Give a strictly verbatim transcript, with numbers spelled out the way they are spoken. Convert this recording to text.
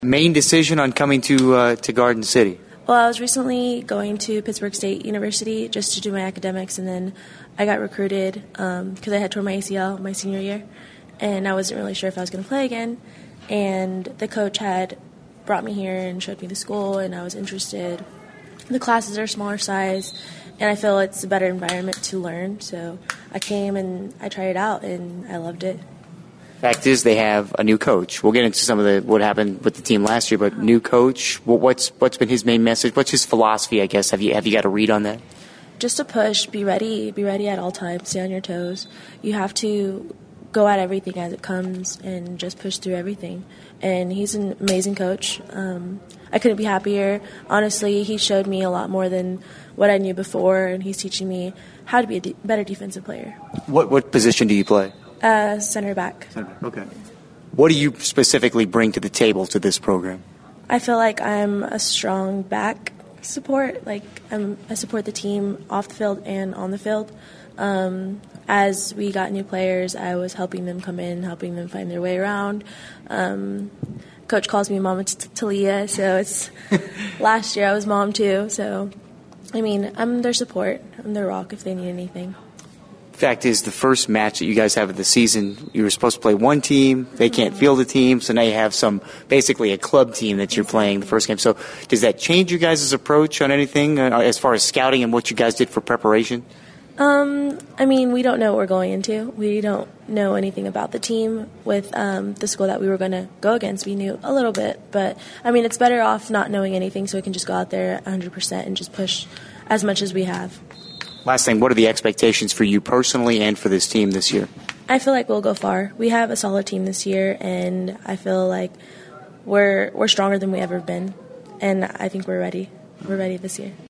Main decision on coming to uh, to Garden City? Well, I was recently going to Pittsburg State University just to do my academics, and then I got recruited because um, I had torn my A C L my senior year, and I wasn't really sure if I was going to play again. And the coach had brought me here and showed me the school, and I was interested. The classes are smaller size, and I feel it's a better environment to learn. So I came and I tried it out, and I loved it. Fact is, they have a new coach. We'll get into some of the what happened with the team last year, but new coach. What's what's been his main message? What's his philosophy? I guess have you have you got a read on that? Just to push, be ready, be ready at all times, stay on your toes. You have to go at everything as it comes and just push through everything. And he's an amazing coach. Um, I couldn't be happier. Honestly, he showed me a lot more than what I knew before, and he's teaching me how to be a de- better defensive player. What what position do you play? Uh, center back. Center back. Okay. What do you specifically bring to the table to this program? I feel like I'm a strong back support. Like I'm, I support the team off the field and on the field. Um, as we got new players, I was helping them come in, helping them find their way around. Um, Coach calls me Mama T- Talia, so it's last year I was mom too. So, I mean, I'm their support. I'm their rock if they need anything. Fact is, the first match that you guys have of the season, you were supposed to play one team. They can't field a team, so now you have some basically a club team that you're playing the first game. So does that change you guys' approach on anything uh, as far as scouting and what you guys did for preparation? Um, I mean, we don't know what we're going into. We don't know anything about the team. With um, the school that we were going to go against, we knew a little bit. But, I mean, it's better off not knowing anything so we can just go out there one hundred percent and just push as much as we have. Last thing, what are the expectations for you personally and for this team this year? I feel like we'll go far. We have a solid team this year, and I feel like we're we're stronger than we ever been. And I think we're ready. We're ready this year.